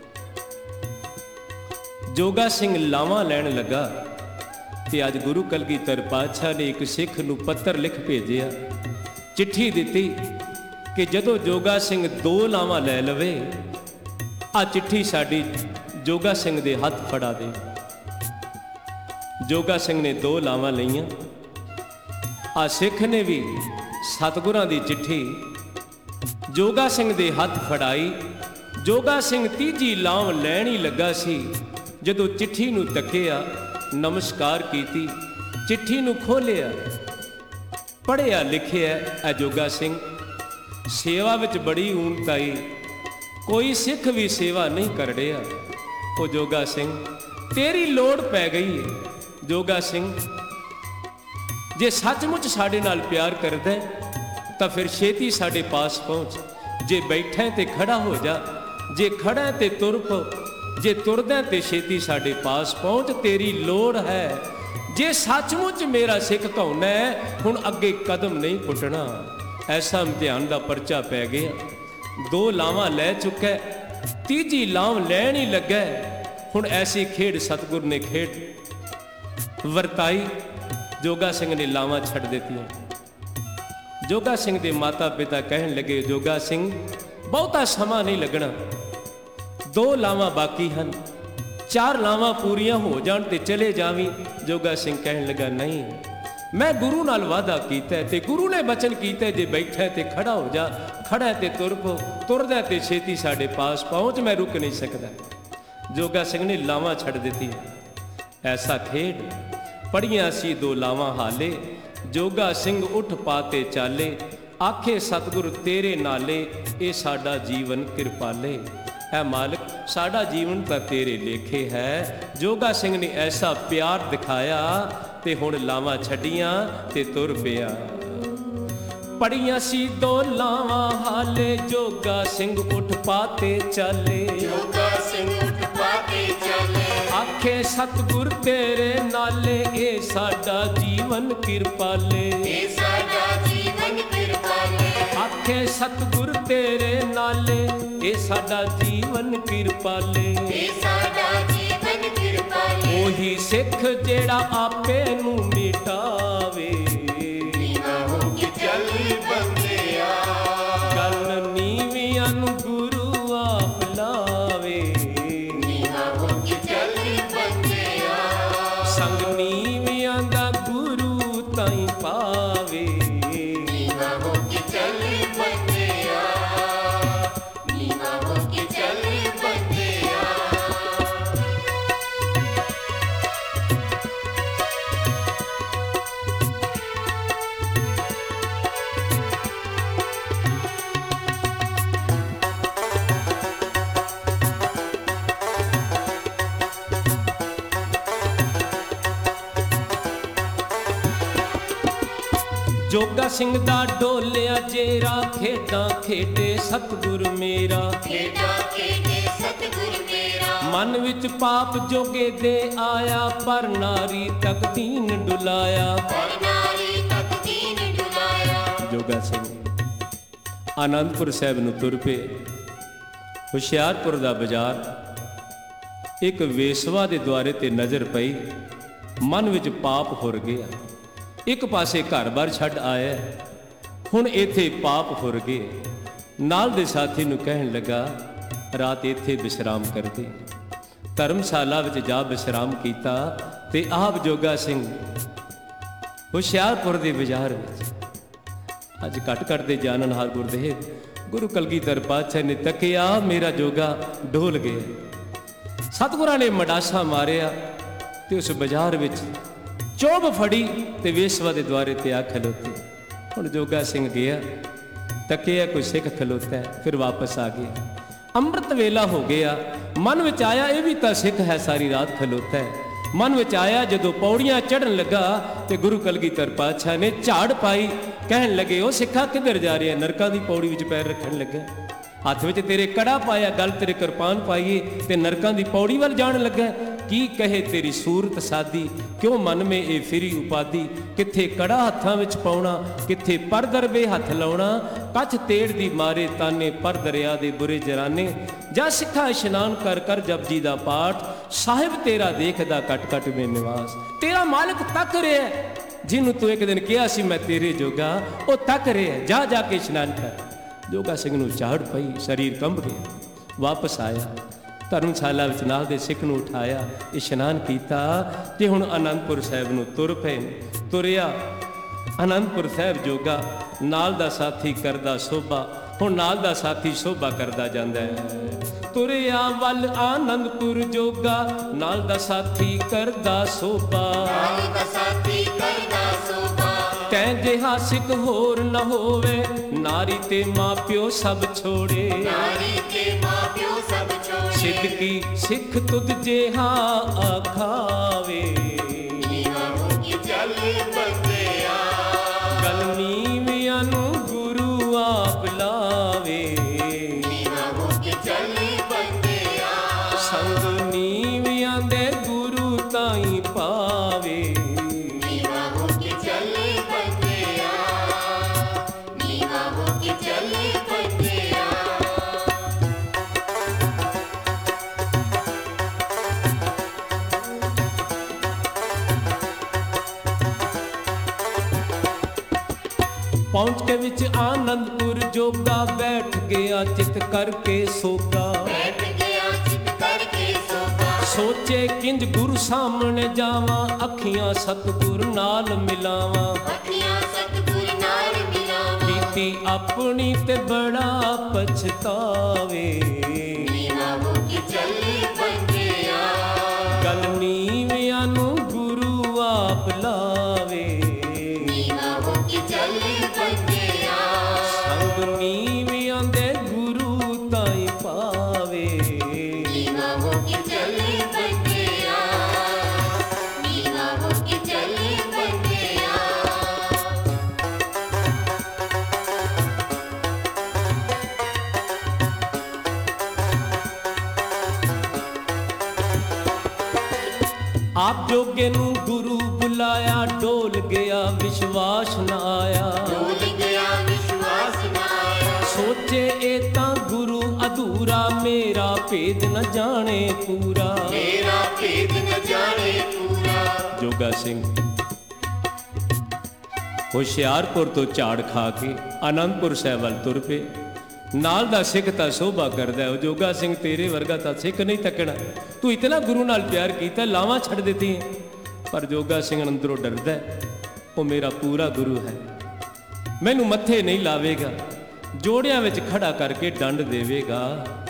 ਜੋਗਾ ਸਿੰਘ ਲਾਵਾਂ ਲੈਣ ਲੱਗਾ ਤੇ ਅੱਜ ਗੁਰੂ ਕਲਗੀਧਰ ਪਾਤਸ਼ਾਹ ਨੇ ਇੱਕ ਸਿੱਖ ਨੂੰ ਪੱਤਰ ਲਿਖ ਭੇਜਿਆ, ਚਿੱਠੀ ਦਿੱਤੀ ਕਿ ਜਦੋਂ ਜੋਗਾ ਸਿੰਘ ਦੋ ਲਾਵਾਂ ਲੈ ਲਵੇ, ਆ ਚਿੱਠੀ ਸਾਡੀ ਜੋਗਾ ਸਿੰਘ ਦੇ ਹੱਥ ਫੜਾ ਦੇ। ਜੋਗਾ ਸਿੰਘ ਨੇ ਦੋ ਲਾਵਾਂ ਲਈਆਂ, ਆ ਸਿੱਖ ਨੇ ਵੀ ਸਤਿਗੁਰਾਂ ਦੀ ਚਿੱਠੀ ਜੋਗਾ ਸਿੰਘ ਦੇ ਹੱਥ ਫੜਾਈ। ਜੋਗਾ ਸਿੰਘ ਤੀਜੀ ਲਾਂਵ ਲੈਣ ਹੀ ਲੱਗਾ ਸੀ, ਜਦੋਂ ਚਿੱਠੀ ਨੂੰ ਤੱਕਿਆ, ਨਮਸਕਾਰ ਕੀਤੀ, ਚਿੱਠੀ ਨੂੰ ਖੋਲ੍ਹਿਆ, ਪੜ੍ਹਿਆ ਲਿਖਿਆ ਐ ਜੋਗਾ ਸਿੰਘ ਸੇਵਾ ਵਿੱਚ ਬੜੀ ਊਣਤਾਈ, ਕੋਈ ਸਿੱਖ ਵੀ ਸੇਵਾ ਨਹੀਂ ਕਰ ਰਿਹਾ। ਉਹ ਜੋਗਾ ਸਿੰਘ ਤੇਰੀ ਲੋੜ ਪੈ ਗਈ ਹੈ। ਜੋਗਾ ਸਿੰਘ ਜੇ ਸੱਚਮੁੱਚ ਸਾਡੇ ਨਾਲ ਪਿਆਰ ਕਰਦਾ ਤਾਂ ਫਿਰ ਛੇਤੀ ਸਾਡੇ ਪਾਸ ਪਹੁੰਚ। ਜੇ ਬੈਠਾ ਤੇ ਖੜਾ ਹੋ ਜਾ, ਜੇ ਖੜਾ ਤੇ ਤੁਰ ਪੋ, ਜੇ ਤੁਰਦਾ ਤੇ ਛੇਤੀ ਸਾਡੇ ਪਾਸ ਪਹੁੰਚ। ਤੇਰੀ ਲੋੜ ਹੈ ਜੇ ਸੱਚਮੁੱਚ ਮੇਰਾ ਸਿੱਖ ਕਹਾਉਣਾ, ਹੁਣ ਅੱਗੇ ਕਦਮ ਨਹੀਂ ਪੁੱਟਣਾ। ਐਸਾ ਇਮਤਿਹਾਨ ਦਾ ਪਰਚਾ ਪੈ ਗਿਆ। 2 ਲਾਵਾਂ ਲੈ ਚੁੱਕਾ, ਤੀਜੀ ਲਾਂਵ ਲੈਣ ਹੀ ਲੱਗਾ। ਹੁਣ ਐਸੀ ਖੇਡ ਸਤਿਗੁਰ ਨੇ ਖੇਡ ਵਰਤਾਈ। ਜੋਗਾ ਸਿੰਘ ਨੇ ਲਾਵਾਂ ਛੱਡ ਦਿੱਤੀਆਂ। ਜੋਗਾ ਸਿੰਘ ਦੇ ਮਾਤਾ ਪਿਤਾ ਕਹਿਣ ਲੱਗੇ, ਜੋਗਾ ਸਿੰਘ ਬਹੁਤਾ ਸਮਾਂ ਨਹੀਂ ਲੱਗਣਾ, 2 ਲਾਵਾਂ ਬਾਕੀ ਹਨ, 4 ਲਾਵਾਂ ਪੂਰੀਆਂ ਹੋ ਜਾਣ ਤੇ ਚਲੇ ਜਾਵੀਂ। ਜੋਗਾ ਸਿੰਘ ਕਹਿਣ ਲੱਗਾ, ਨਹੀਂ, ਮੈਂ ਗੁਰੂ ਨਾਲ ਵਾਅਦਾ ਕੀਤਾ ਤੇ ਗੁਰੂ ਨੇ ਬਚਨ ਕੀਤਾ, ਜੇ ਬੈਠਾ ਤੇ ਖੜਾ ਹੋ ਜਾ, ਖੜਾ ਤੇ ਤੁਰ ਪੋ, ਤੁਰਦਾ ਤੇ ਛੇਤੀ ਸਾਡੇ ਪਾਸ ਪਹੁੰਚ, ਮੈਂ ਰੁਕ ਨਹੀਂ ਸਕਦਾ। ਜੋਗਾ ਸਿੰਘ ਨੇ ਲਾਵਾਂ ਛੱਡ ਦਿੱਤੀਆਂ। ਐਸਾ ਖੇਡ ਪੜੀਆਂ ਸੀ 2 ਲਾਵਾਂ ਹਾਲੇ। ਜੋਗਾ ਸਿੰਘ ਉੱਠ ਪਾਤੇ ਚਾਲੇ, ਆਖੇ ਸਤਿਗੁਰ ਤੇਰੇ ਨਾਲੇ, ਇਹ ਸਾਡਾ ਜੀਵਨ ਕਿਰਪਾਲੇ। ਹੈ ਮਾਲਕ, ਸਾਡਾ ਜੀਵਨ ਤਾਂ ਤੇਰੇ ਲੇਖੇ ਹੈ। ਜੋਗਾ ਸਿੰਘ ਨੇ ਐਸਾ ਪਿਆਰ ਦਿਖਾਇਆ ਤੇ ਹੁਣ ਲਾਵਾਂ ਛੱਡੀਆਂ ਤੇ ਤੁਰ ਪਿਆ। ਪੜੀਆਂ ਸੀ 2 ਲਾਵਾਂ ਹਾਲੇ, ਜੋਗਾ ਸਿੰਘ ਉੱਠ ਪਾਤੇ ਚਾਲੇ। ਜੋਗਾ ਸਿੰਘ ਉੱਠ ਪਾਤੇ ਚਾਲੇ, ਆਖੇ ਸਤਿਗੁਰ ਤੇਰੇ ਨਾਲੇ, ਇਹ ਸਾਡਾ ਜੀਵਨ ਕਿਰਪਾਲੇ। ਇਹ ਸਾਡਾ ਜੀਵਨ ਕਿਰਪਾਲੇ। ਆਖੇ ਸਤਿਗੁਰ ਤੇਰੇ ਨਾਲੇ, ਇਹ ਸਾਡਾ ਜੀਵਨ ਕਿਰਪਾਲੇ। ਇਹ ਸਾਡਾ ਜੀਵਨ ਕਿਰਪਾਲੇ। ਉਹੀ ਸਿੱਖ ਜਿਹੜਾ ਆਪੇ ਨੂੰ ਮਿਟਾਵੇ, ਨੀਵਾਂ ਹੋ ਕੇ ਚੱਲ ਬੰਦਿਆ, ਗੱਲ ਨੀਵੀਆਂ ਨੂੰ ਗੁਰੂ ਆਪ ਲਾਵੇ। ਨੀਵਾਂ ਹੋ ਕੇ ਚੱਲ ਬੰਦਿਆ, ਸੰਗ ਨੀਵੀਆਂ ਦਾ ਗੁਰੂ ਤਾਈਂ ਪਾਵੇ। ਨੀਵਾਂ ਹੋ ਕੇ ਚੱਲ ਬੰਦਿਆ, ਨੀਵਾਂ ਹੋ ਕੇ ਚੱਲ ਬੰਦਿਆ। ਜੋਗਾ ਸਿੰਘ ਦਾ ਡੋਲਿਆ ਜੇਰਾ, ਖੇਡਾਂ ਖੇਡੇ ਸਤਿਗੁਰ ਮੇਰਾ। ਖੇਡਾਂ ਖੇਡੇ ਸਤਿਗੁਰ ਮੇਰਾ, ਮਨ ਵਿੱਚ ਪਾਪ ਜੋਗੇ ਦੇ ਆਇਆ, ਪਰ ਨਾਰੀ ਤੱਕ ਦੀਨ ਡੁਲਾਇਆ। ਪਰ ਨਾਰੀ ਤੱਕ ਦੀਨ ਡੁਲਾਇਆ। ਜੋਗਾ ਸਿੰਘ ਆਨੰਦਪੁਰ ਸਾਹਿਬ ਨੂੰ ਤੁਰ ਪਏ। ਹੁਸ਼ਿਆਰਪੁਰ ਦਾ ਬਾਜ਼ਾਰ, ਇੱਕ ਵੇਸਵਾ ਦੇ ਦੁਆਰੇ ਤੇ ਨਜ਼ਰ ਪਈ। ਮਨ ਵਿੱਚ ਪਾਪ ਹੁਰ ਗਿਆ। ਇੱਕ ਪਾਸੇ ਘਰ-ਬਾਰ ਛੱਡ ਆਇਆ, ਹੁਣ ਇੱਥੇ ਪਾਪ ਹੁਰ ਗਏ। ਨਾਲ ਦੇ ਸਾਥੀ ਨੂੰ ਕਹਿਣ ਲੱਗਾ, ਰਾਤ ਇੱਥੇ ਵਿਸ਼ਰਾਮ ਕਰਦੇ। ਧਰਮਸ਼ਾਲਾ ਵਿੱਚ ਜਾ ਵਿਸ਼ਰਾਮ ਕੀਤਾ ਤੇ ਆਪ ਜੋਗਾ ਸਿੰਘ ਹੁਸ਼ਿਆਰਪੁਰ ਦੇ ਬਾਜ਼ਾਰ ਵਿੱਚ। ਅੱਜ ਘਟ ਦੇ ਜਾਣਨਹਾਰ ਗੁਰਦੇਵ ਗੁਰੂ ਕਲਗੀਧਰ ਪਾਤਸ਼ਾਹ ਨੇ ਤੱਕਿਆ, ਮੇਰਾ ਜੋਗਾ ਡੋਲ ਗਿਆ। ਸਤਿਗੁਰਾਂ ਨੇ ਮਡਾਸਾ ਮਾਰਿਆ ਤੇ ਉਸ ਬਾਜ਼ਾਰ ਵਿੱਚ ਚੋਭ ਫੜੀ ਤੇ ਵੇਸਵਾ ਦੇ ਦੁਆਰੇ ਤੇ ਆ ਖਲੋਤੀ। ਹੁਣ ਜੋਗਾ ਸਿੰਘ ਗਿਆ, ਤੱਕਿਆ ਕੋਈ ਸਿੱਖ ਖਲੋਤਾ, ਫਿਰ ਵਾਪਸ ਆ ਗਿਆ। ਅੰਮ੍ਰਿਤ ਵੇਲਾ ਹੋ ਗਿਆ। ਮਨ ਵਿੱਚ ਆਇਆ, ਇਹ ਵੀ ਤਾਂ ਸਿੱਖ ਹੈ, ਸਾਰੀ ਰਾਤ ਖਲੋਤਾ ਹੈ। ਮਨ ਵਿੱਚ ਆਇਆ, ਜਦੋਂ ਪੌੜੀਆਂ ਚੜ੍ਹਨ ਲੱਗਾ ਤੇ ਗੁਰੂ ਕਲਗੀਧਰ ਪਾਤਸ਼ਾਹ ਨੇ ਝਾੜ ਪਾਈ। ਕਹਿਣ ਲੱਗੇ, ਉਹ ਸਿੱਖਾ ਕਿੱਧਰ ਜਾ ਰਿਹਾ? ਨਰਕਾਂ ਦੀ ਪੌੜੀ ਵਿੱਚ ਪੈਰ ਰੱਖਣ ਲੱਗਾ। ਹੱਥ ਵਿੱਚ ਤੇਰੇ ਕੜਾ ਪਾਇਆ, ਗਲ ਤੇਰੇ ਕਿਰਪਾਨ ਪਾਈਏ ਤੇ ਨਰਕਾਂ ਦੀ ਪੌੜੀ ਵੱਲ ਜਾਣ ਲੱਗਾ। ਕੀ ਕਹੇ ਤੇਰੀ ਸੂਰਤ ਸਾਦੀ, ਕਿਉਂ ਮਨ ਮੇ ਇਹ ਫਿਰੀ ਉਪਾਦੀ। ਕਿੱਥੇ ਕੜਾ ਹੱਥਾਂ ਵਿੱਚ ਪਾਉਣਾ, ਕਿੱਥੇ ਪਰ ਦਰਬੇ ਹੱਥ ਲਾਉਣਾ। ਕੱਛ ਤੇੜ ਦੀ ਮਾਰੇ ਤਾਨੇ, ਪਰ ਦਰਿਆ ਦੇ ਬੁਰੇ ਜਰਾਨੇ। ਜਾ ਸਿੱਖਾ ਇਸ਼ਨਾਨ ਕਰ ਕਰ ਜਪਜੀ ਦਾ ਪਾਠ, ਸਾਹਿਬ ਤੇਰਾ ਦੇਖਦਾ ਕਟ ਕਟ ਮੇ ਨਿਵਾਸ। ਤੇਰਾ ਮਾਲਕ ਤੱਕ ਰਿਹਾ, ਜਿਹਨੂੰ ਤੂੰ ਇੱਕ ਦਿਨ ਕਿਹਾ ਸੀ ਮੈਂ ਤੇਰੇ ਜੋਗਾ, ਉਹ ਤੱਕ ਰਿਹਾ। ਜਾ ਜਾ ਕੇ ਇਸ਼ਨਾਨ ਕਰ। ਜੋਗਾ ਸਿੰਘ ਨੂੰ ਝਾੜ ਪਈ, ਸਰੀਰ ਕੰਬ ਗਿਆ। ਵਾਪਸ ਆਇਆ, ਧਰਮਸ਼ਾਲਾ ਵਿੱਚ ਨਾਲ ਦੇ ਸਿੱਖ ਨੂੰ ਉਠਾਇਆ, ਇਸ਼ਨਾਨ ਕੀਤਾ ਤੇ ਹੁਣ ਆਨੰਦਪੁਰ ਸਾਹਿਬ ਨੂੰ ਤੁਰ ਪਏ। ਤੁਰਿਆ ਆਨੰਦਪੁਰ ਸਾਹਿਬ ਜੋਗਾ, ਨਾਲ ਦਾ ਸਾਥੀ ਕਰਦਾ ਸੋਭਾ। ਹੁਣ ਨਾਲ ਦਾ ਸਾਥੀ ਸੋਭਾ ਕਰਦਾ ਜਾਂਦਾ ਹੈ। ਤੁਰਿਆ ਵੱਲ ਆਨੰਦਪੁਰ ਜੋਗਾ, ਨਾਲ ਦਾ ਸਾਥੀ ਕਰਦਾ ਸੋਭਾ। ਨਾਲ ਦਾ ਸਾਥੀ ਕਰਦਾ ਸੋਭਾ। ਤੈਂ ਜਿਹਾ ਸਿੱਖ ਹੋਰ ਨਾ ਹੋਵੇ, ਨਾਰੀ ਤੇ ਮਾਂ ਪਿਓ ਸਭ ਛੋੜੇ। ਨਾਰੀ ਤੇ ਮਾਂ ਪਿਓ ਸਭ ਛੋੜੇ। ਸਿੱਧਕੀ ਸਿੱਖ ਤੁਧ ਜਿਹਾ ਆਖਾਵੇ। ਨੀਵਾਂ ਹੋ ਕੇ ਚੱਲ ਬੰਦਿਆ, ਨੀਵਿਆਂ ਦੇ ਗੁਰੂ ਤਾਈਂ ਪਾਵੇ। ਨੀਵਾ ਹੋ ਕੇ ਚੱਲੇ ਬੰਦਿਆ, ਨੀਵਾ ਹੋ ਕੇ ਚੱਲੇ ਬੰਦਿਆ। ਪਹੁੰਚ ਕੇ ਵਿੱਚ ਆਨੰਦਪੁਰ ਜੋਗਾ ਬੈਠ ਗਿਆ ਚਿਤ ਕਰਕੇ ਸੋਗਾ। ਬੈਠ ਗਿਆ ਚਿਤ ਕਰਕੇ ਸੋਗਾ। ਸੋਚੇ ਕਿੰਜ ਗੁਰੂ ਸਾਹਮਣੇ ਜਾਵਾਂ, ਅੱਖੀਆਂ ਸਤਿਗੁਰ ਨਾਲ ਮਿਲਾਵਾਂ। ਅੱਖੀਆਂ ਸਤਿਗੁਰ ਨਾਲ ਮਿਲਾਵਾਂ। ਕੀਤੀ ਆਪਣੀ ਤੇ ਬੜਾ ਪਛਤਾਵੇ। ਨੀਵਾ ਹੋ ਕੇ ਚੱਲੇ ਬੰਦਿਆ, ਗੱਲ ਨੀਵਿਆਂ ਨੂੰ ਗੁਰੂ ਆਪ ਲਾਵੇ। ਨੀਵਾ ਹੋ ਕੇ ਚੱਲੇ ਬੰਦਿਆ। ਸੰਗ ਨੀਵਿਆਂ ਦੇ ਗੁਰੂ ਤਾਈਂ ਪਾਵੇ। ਨੀਵਾ ਹੋ ਕੇ ਚੱਲੇ ਬੰਦਿਆ, ਨੀਵਾ ਹੋ ਕੇ ਚੱਲੇ ਬੰਦਿਆ। ਆਪ ਜੋਗੇ ਨੂੰ ਗੁਰੂ ਬੁਲਾਇਆ, ਡੋਲ ਗਿਆ ਵਿਸ਼ਵਾਸ ਨਾ ਆਇਆ। ਡੋਲ ਗਿਆ ਵਿਸ਼ਵਾਸ ਨਾ ਆਇਆ। ਸੋਚੇ ਇਹ ਤਾਂ ਗੁਰੂ ਅਧੂਰਾ, ਮੇਰਾ ਭੇਦ ਨ ਜਾਣੇ ਪੂਰਾ। ਮੇਰਾ ਭੇਦ ਨ ਜਾਣੇ ਪੂਰਾ। ਜੋਗਾ ਸਿੰਘ ਹੁਸ਼ਿਆਰਪੁਰ ਤੋਂ ਝਾੜ ਖਾ ਕੇ ਆਨੰਦਪੁਰ ਸਾਹਿਬ ਵੱਲ ਤੁਰ ਪਏ। ਨਾਲ ਦਾ ਸਿੱਖ ਤਾਂ ਸੋਭਾ ਕਰਦਾ, ਉਹ ਜੋਗਾ ਸਿੰਘ ਤੇਰੇ ਵਰਗਾ ਤਾਂ ਸਿੱਖ ਨਹੀਂ ਤੱਕਣਾ, ਤੂੰ ਇਤਨਾ ਗੁਰੂ ਨਾਲ ਪਿਆਰ ਕੀਤਾ, ਲਾਵਾਂ ਛੱਡ ਦਿੱਤੀਆਂ। ਪਰ ਜੋਗਾ ਸਿੰਘ ਅੰਦਰੋਂ ਡਰਦਾ, ਉਹ ਮੇਰਾ ਪੂਰਾ ਗੁਰੂ ਹੈ, ਮੈਨੂੰ ਮੱਥੇ ਨਹੀਂ ਲਾਵੇਗਾ, ਜੋੜਿਆਂ ਵਿੱਚ ਖੜਾ ਕਰਕੇ ਡੰਡ ਦੇਵੇਗਾ।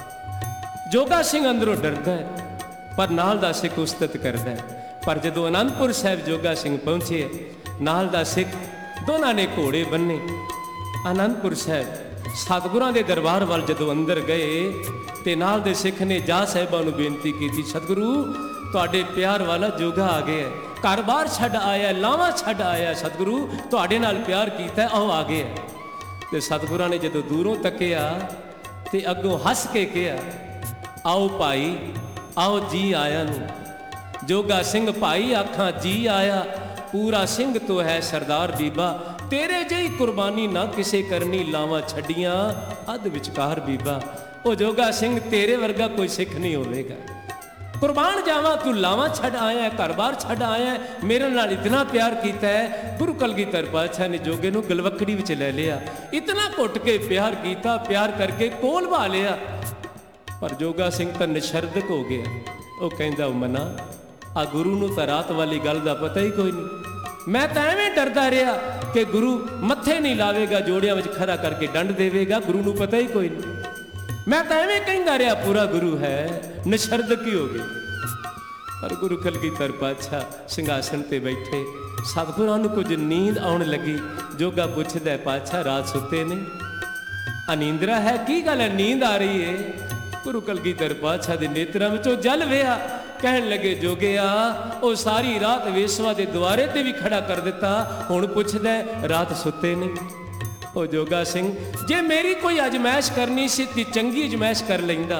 ਜੋਗਾ ਸਿੰਘ ਅੰਦਰੋਂ ਡਰਦਾ ਹੈ, ਪਰ ਨਾਲ ਦਾ ਸਿੱਖ ਉਸਤਤ ਕਰਦਾ ਹੈ। ਪਰ ਜਦੋਂ ਅਨੰਦਪੁਰ ਸਾਹਿਬ ਜੋਗਾ ਸਿੰਘ ਪਹੁੰਚੇ, ਨਾਲ ਦਾ ਸਿੱਖ ਦੋਨਾਂ ਨੇ ਘੋੜੇ ਬੰਨੇ। ਅਨੰਦਪੁਰ ਸਾਹਿਬ ਸਤਿਗੁਰਾਂ ਦੇ ਦਰਬਾਰ ਵੱਲ ਜਦੋਂ ਅੰਦਰ ਗਏ ਤੇ ਨਾਲ ਦੇ ਸਿੱਖ ਨੇ ਜਾ ਸਾਹਿਬਾਂ ਨੂੰ ਬੇਨਤੀ ਕੀਤੀ, ਸਤਿਗੁਰੂ ਤੁਹਾਡੇ ਪਿਆਰ ਵਾਲਾ ਜੋਗਾ ਆ ਗਿਆ, ਘਰ-ਬਾਰ ਛੱਡ ਆਇਆ, ਲਾਵਾਂ ਛੱਡ ਆਇਆ, ਸਤਿਗੁਰੂ ਤੁਹਾਡੇ ਨਾਲ ਪਿਆਰ ਕੀਤਾ, ਆਓ ਆ ਗਿਆ। ਤੇ ਸਤਿਗੁਰਾਂ ਨੇ ਜਦੋਂ ਦੂਰੋਂ ਤੱਕਿਆ ਤੇ ਅੱਗੋਂ ਹੱਸ ਕੇ ਕਿਹਾ, ਆਓ ਭਾਈ, ਆਓ ਜੀ ਆਇਆ ਨੂੰ। ਜੋਗਾ ਸਿੰਘ ਭਾਈ ਆਖਾਂ ਜੀ ਆਇਆ, ਪੂਰਾ ਸਿੰਘ ਤੋ ਹੈ ਸਰਦਾਰ ਬੀਬਾ, ਤੇਰੇ ਜਿਹੀ ਕੁਰਬਾਨੀ ਨਾ ਕਿਸੇ ਕਰਨੀ, ਲਾਵਾਂ ਛੱਡੀਆਂ ਅੱਧ ਵਿਚਕਾਰ ਬੀਬਾ। ਉਹ ਜੋਗਾ ਸਿੰਘ ਤੇਰੇ ਵਰਗਾ ਕੋਈ ਸਿੱਖ ਨਹੀਂ ਹੋਵੇਗਾ, ਕੁਰਬਾਨ ਜਾਵਾਂ, ਤੂੰ ਲਾਵਾਂ ਛੱਡ ਆਇਆ, ਘਰ-ਬਾਰ ਛੱਡ ਆਇਆ, ਮੇਰੇ ਨਾਲ ਇਤਨਾ ਪਿਆਰ ਕੀਤਾ ਹੈ। ਗੁਰੂ ਕਲਗੀਧਰ ਪਾਤਸ਼ਾਹ ਨੇ ਜੋਗੇ ਨੂੰ ਗਲਵੱਕੜੀ ਵਿੱਚ ਲੈ ਲਿਆ, ਇਤਨਾ ਘੁੱਟ ਕੇ ਪਿਆਰ ਕੀਤਾ, ਪਿਆਰ ਕਰਕੇ ਕੋਲ ਭਾ ਲਿਆ। ਪਰ ਜੋਗਾ ਸਿੰਘ ਤਾਂ ਨਿਸ਼ਰਦਕ ਹੋ ਗਿਆ। ਉਹ ਕਹਿੰਦਾ, ਮਨਾ ਆ ਗੁਰੂ ਨੂੰ ਤਾਂ ਰਾਤ ਵਾਲੀ ਗੱਲ ਦਾ ਪਤਾ ਹੀ ਕੋਈ ਨਹੀਂ, ਮੈਂ ਤਾਂ ਐਵੇਂ ਡਰਦਾ ਰਿਹਾ ਕਿ ਗੁਰੂ ਮੱਥੇ ਨਹੀਂ ਲਾਵੇਗਾ, ਜੋੜਿਆਂ ਵਿੱਚ ਖੜਾ ਕਰਕੇ ਡੰਡ ਦੇਵੇਗਾ, ਗੁਰੂ ਨੂੰ ਪਤਾ ਹੀ ਕੋਈ ਨਹੀਂ, ਮੈਂ ਤਾਂ ਐਵੇਂ ਕਹਿੰਦਾ ਰਿਹਾ ਪੂਰਾ ਗੁਰੂ ਹੈ, ਨਿਸ਼ਰਦਕ ਹੀ ਹੋ ਗਈ। ਪਰ ਗੁਰੂ ਕਲਗੀਧਰ ਪਾਤਸ਼ਾਹ ਸਿੰਘਾਸਣ ਤੇ ਬੈਠੇ, ਸਤਿਗੁਰਾਂ ਨੂੰ ਕੁਝ ਨੀਂਦ ਆਉਣ ਲੱਗੀ। ਜੋਗਾ ਪੁੱਛਦਾ, ਪਾਤਸ਼ਾਹ ਰਾਤ ਸੁੱਤੇ ਨੇ? ਅਨੀਂਦਰਾ ਹੈ, ਕੀ ਗੱਲ ਹੈ, ਨੀਂਦ ਆ ਰਹੀ ਹੈ? ਗੁਰੂ ਕਲਗੀਧਰ ਪਾਤਸ਼ਾਹ ਦੇ ਨੇਤਰਾਂ ਵਿੱਚੋਂ ਜਲ ਵਿਆ। ਕਹਿਣ ਲੱਗੇ, ਜੋਗਿਆ ਉਹ ਸਾਰੀ ਰਾਤ ਵੇਸਵਾ ਦੇ ਦੁਆਰੇ ਤੇ ਵੀ ਖੜਾ ਕਰ ਦਿੱਤਾ, ਹੁਣ ਪੁੱਛਦਾ ਰਾਤ ਸੁੱਤੇ ਨਹੀਂ? ਉਹ ਜੋਗਾ ਸਿੰਘ, ਜੇ ਮੇਰੀ ਕੋਈ ਅਜਮਾਇਸ਼ ਕਰਨੀ ਸੀ ਤੇ ਚੰਗੀ ਅਜਮਾਇਸ਼ ਕਰ ਲੈਂਦਾ।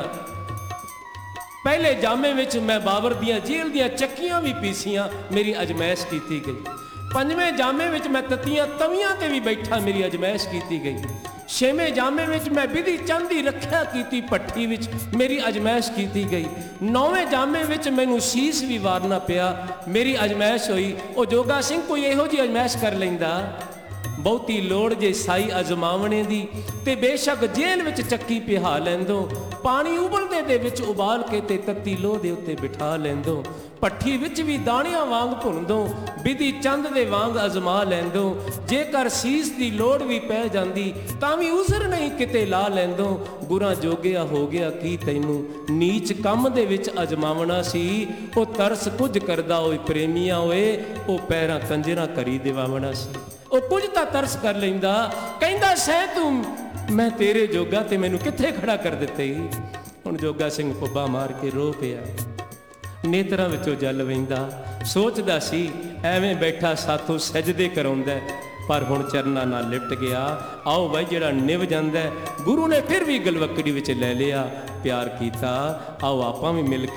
ਪਹਿਲੇ ਜਾਮੇ ਵਿੱਚ ਮੈਂ ਬਾਬਰ ਦੀਆਂ ਜੇਲ੍ਹ ਦੀਆਂ ਚੱਕੀਆਂ ਵੀ ਪੀਸੀਆਂ, ਮੇਰੀ ਅਜਮਾਇਸ਼ ਕੀਤੀ ਗਈ। ਪੰਜਵੇਂ ਜਾਮੇ ਵਿੱਚ ਮੈਂ ਤਤੀਆਂ ਤਵੀਆਂ ਤੇ ਵੀ ਬੈਠਾ, ਮੇਰੀ ਅਜਮਾਇਸ਼ ਕੀਤੀ ਗਈ। ਛੇਵੇਂ ਜਾਮੇ ਵਿੱਚ ਮੈਂ ਬਿਧੀ ਚੰਦ ਦੀ ਰੱਖਿਆ ਕੀਤੀ, ਭੱਠੀ ਵਿੱਚ ਮੇਰੀ ਅਜਮਾਇਸ਼ ਕੀਤੀ ਗਈ। ਨੌਵੇਂ ਜਾਮੇ ਵਿੱਚ ਮੈਨੂੰ ਸੀਸ ਵੀ ਵਾਰਨਾ ਪਿਆ, ਮੇਰੀ ਅਜਮਾਇਸ਼ ਹੋਈ। ਉਹ ਜੋਗਾ ਸਿੰਘ ਕੋਈ ਇਹੋ ਜਿਹੀ ਅਜਮਾਇਸ਼ ਕਰ ਲੈਂਦਾ? ਬਹੁਤੀ ਲੋੜ ਜੇ ਸਾਈ ਅਜ਼ਮਾਵਣੇ ਦੀ ਤੇ ਬੇਸ਼ੱਕ ਜੇਲ੍ਹ ਵਿੱਚ ਚੱਕੀ ਪਿਹਾ ਲੈਂਦੋ, ਪਾਣੀ ਉਬਲਦੇ ਦੇ ਵਿੱਚ ਉਬਾਲ ਕੇ ਤੇ ਤੱਤੀ ਲੋਹ ਦੇ ਉੱਤੇ ਬਿਠਾ ਲੈਂਦੋ, ਭੱਠੀ ਵਿੱਚ ਵੀ ਦਾਣਿਆਂ ਵਾਂਗ ਭੁੰਨਦੋ, ਬਿਧੀ ਚੰਦ ਦੇ ਵਾਂਗ ਅਜ਼ਮਾ ਲੈਂਦੋ। ਜੇਕਰ ਸੀਸ ਦੀ ਲੋੜ ਵੀ ਪੈ ਜਾਂਦੀ ਤਾਂ ਵੀ ਉਜ਼ਰ ਨਹੀਂ ਕਿਤੇ ਲਾ ਲੈਂਦੋ। ਗੁਰਾਂ ਜੋਗਿਆ ਹੋ ਗਿਆ ਕੀ ਤੈਨੂੰ, ਨੀਚ ਕੰਮ ਦੇ ਵਿੱਚ ਅਜ਼ਮਾਵਣਾ ਸੀ। ਉਹ ਤਰਸ ਕੁਝ ਕਰਦਾ ਓਏ ਪ੍ਰੇਮੀਆਂ ਓਏ, ਉਹ ਪੈਰਾਂ ਕੰਜਰਾਂ ਕਰੀ ਦਿਵਾਵਣਾ ਸੀ। ਉਹ ਕੁਝ ਤਾਂ ਤਰਸ ਕਰ ਲੈਂਦਾ, ਕਹਿੰਦਾ ਸਹਿ ਤੂੰ ਮੈਂ ਤੇਰੇ ਜੋਗਾ ਤੇ ਮੈਨੂੰ ਕਿੱਥੇ ਖੜਾ ਕਰ ਦਿੱਤੇ। ਹੁਣ ਜੋਗਾ ਸਿੰਘ ਪੁੱਬਾ ਮਾਰ ਕੇ ਰੋ ਪਿਆ, ਨੇਤਰਾਂ ਵਿੱਚੋਂ ਜਲ ਵਹਿੰਦਾ। ਸੋਚਦਾ ਸੀ ਐਵੇਂ ਬੈਠਾ ਸਾਥੋਂ ਸਜਦੇ ਕਰਾਉਂਦਾ, ਪਰ ਹੁਣ ਚਰਨਾਂ ਨਾਲ ਲਿਪਟ ਗਿਆ। ਆਓ ਬਾਈ, ਜਿਹੜਾ ਨਿਭ ਜਾਂਦਾ ਗੁਰੂ ਨੇ ਫਿਰ ਵੀ ਗਲਵੱਕੜੀ ਵਿੱਚ ਲੈ ਲਿਆ, ਪਿਆਰ ਕੀਤਾ। ਆਓ ਆਪਾਂ ਵੀ ਮਿਲ ਕੇ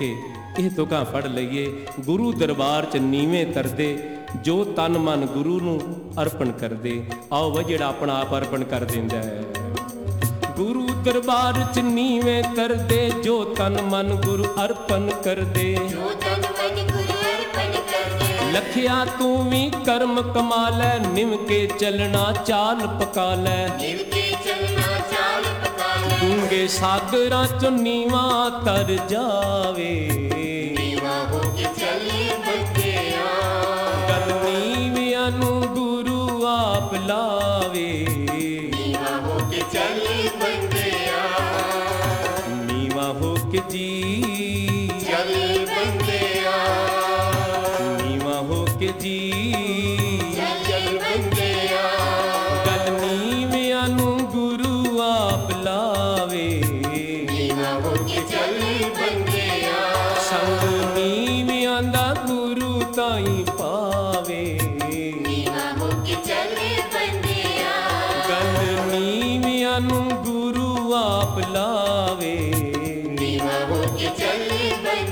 ਇਹ ਤੁਕਾਂ ਪੜ੍ਹ ਲਈਏ। ਗੁਰੂ ਦਰਬਾਰ 'ਚ ਨੀਵੇਂ ਤਰਦੇ, ਜੋ ਤਨ ਮਨ ਗੁਰੂ ਨੂੰ ਅਰਪਣ ਕਰਦੇ। ਆਓ ਵਾ ਜਿਹੜਾ ਆਪਣਾ ਆਪ ਅਰਪਣ ਕਰ ਦਿੰਦਾ ਹੈ। ਗੁਰੂ ਦਰਬਾਰ 'ਚ ਨੀਵੇਂ ਤਰਦੇ, ਜੋ ਤਨ ਮਨ ਗੁਰੂ ਅਰਪਣ ਕਰਦੇ। ਜੋ ਤਨ ਮਨ ਗੁਰੂ ਅਰਪਣ ਕਰਦੇ। ਲਖਿਆ ਤੂੰ ਵੀ ਕਰਮ ਕਮਾ ਲੈ, ਨਿਮ ਕੇ ਚੱਲਣਾ ਚਾਲ ਪਕਾ ਲੈ। ਨਿਭ ਕੇ ਚੱਲਣਾ ਚਾਲ ਪਕਾ ਲੈ। ਡੂੰਘੇ ਸਾਗਰਾਂ 'ਚੋਂ ਨੀਵਾਂ ਤਰ ਜਾਵੇ। ਨੀਵਾਂ ਹੋ ਕੇ ਚੱਲੇ ਬੰਦਿਆ। ਗਲ ਨੀਵਿਆਂ ਨੂੰ ਗੁਰੂ ਆਪ ਲਾਵੇ। ਨੀਵਾਂ ਹੋ ਕੇ ਚੱਲੇ ਬੰਦਿਆ। ਨੀਵਾਂ ਹੋ ਕੇ ਜੀ, ਚੱਲ ਬੰਦਿਆ। ਨੀਵਾਂ ਹੋ ਕੇ ਜੀ, ਚੱਲ ਬੰਦਿਆ। ਗਲ ਨੀਵਿਆਂ ਨੂੰ ਗੁਰੂ ਆਪ ਲਾਵੇ। ਨੀਵਾਂ ਹੋ ਕੇ ਚੱਲ ਬੰਦਿਆ। ਸੰਗ ਨੀਵਿਆਂ ਦਾ ਗੁਰੂ ਤਾਈਂ ਪਾਵੇ। ਨੀਵਾਂ ਹੋ ਕੇ ਚੱਲ ਬੰਦਿਆ। ਗਲ ਨੀਵਿਆਂ ਨੂੰ ਗੁਰੂ ਆਪ ਲਾਵੇ। ਨੀਵਾਂ ਹੋ ਕੇ ਚੱਲ ਬੰਦਿਆ।